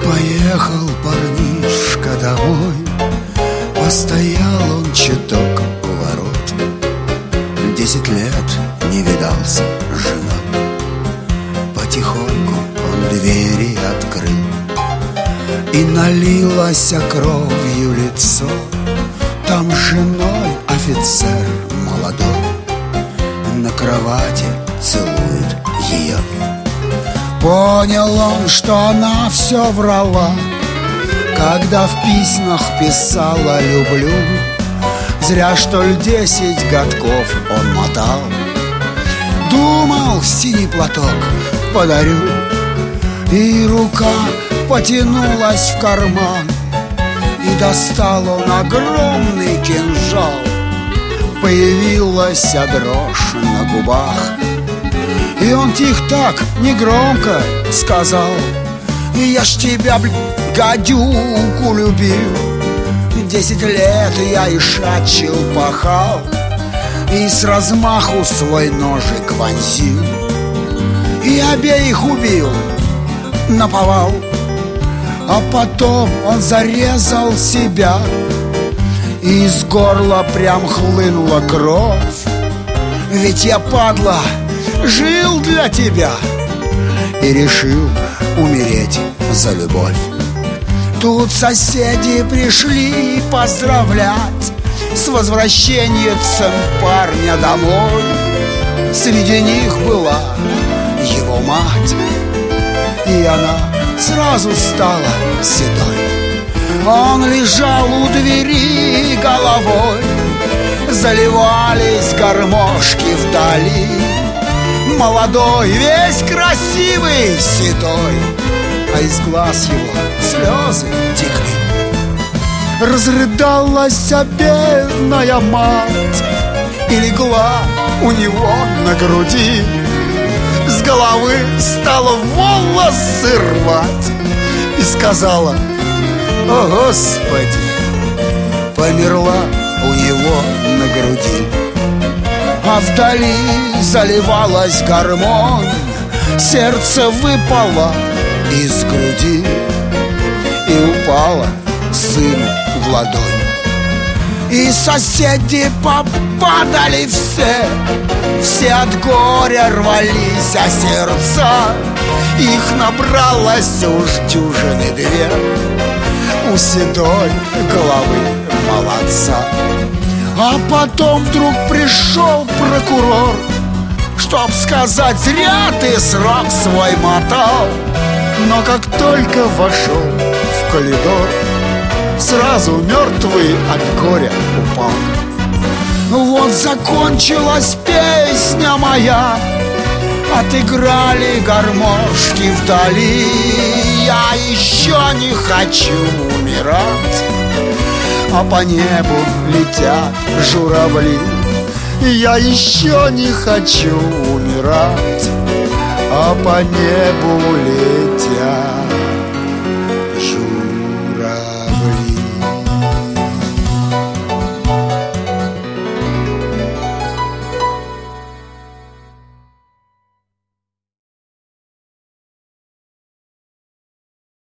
Поехал парнишка домой, постоял он чуток у ворот. 10 лет не видался с женой. Потихоньку он двери открыл, и налилось кровью лицо. Там с женой офицер молодой на кровати целует ее. Понял он, что она все врала, когда в письмах писала «люблю». Зря, что ли, 10 годков он мотал. Думал, синий платок подарю, и рука потянулась в карман, и достал он огромный кинжал. Появилась дрожь на губах, и он тихо так, негромко сказал: «Я ж тебя, гадюку, любил. 10 лет я и шачил, пахал, и с размаху свой ножик вонзил, и обеих убил наповал. А потом он зарезал себя, и из горла прям хлынула кровь. Ведь я, падла, жил для тебя и решил умереть за любовь». Тут соседи пришли поздравлять с возвращением парня домой. Среди них была его мать, и она сразу стала седой. Он лежал у двери головой, заливались гармошки вдали. Молодой, весь красивый, седой, а из глаз его слезы текли. Разрыдалась бедная мать и легла у него на груди. С головы стала волосы рвать и сказала: «О, Господи!» Померла у него на груди. А вдали заливалась гармонь, сердце выпало из груди и упало сыну в ладонь. И соседи попадали все от горя рвались, а сердца их набралось уж дюжины 2 у седой головы молодца. А потом вдруг пришел прокурор, чтоб сказать: «Зря ты срок свой мотал». Но как только вошел в коридор, сразу мертвый от горя упал. Вот закончилась песня моя, отыграли гармошки вдали. Я еще не хочу умирать, а по небу летят журавли. Я еще не хочу умирать, а по небу летят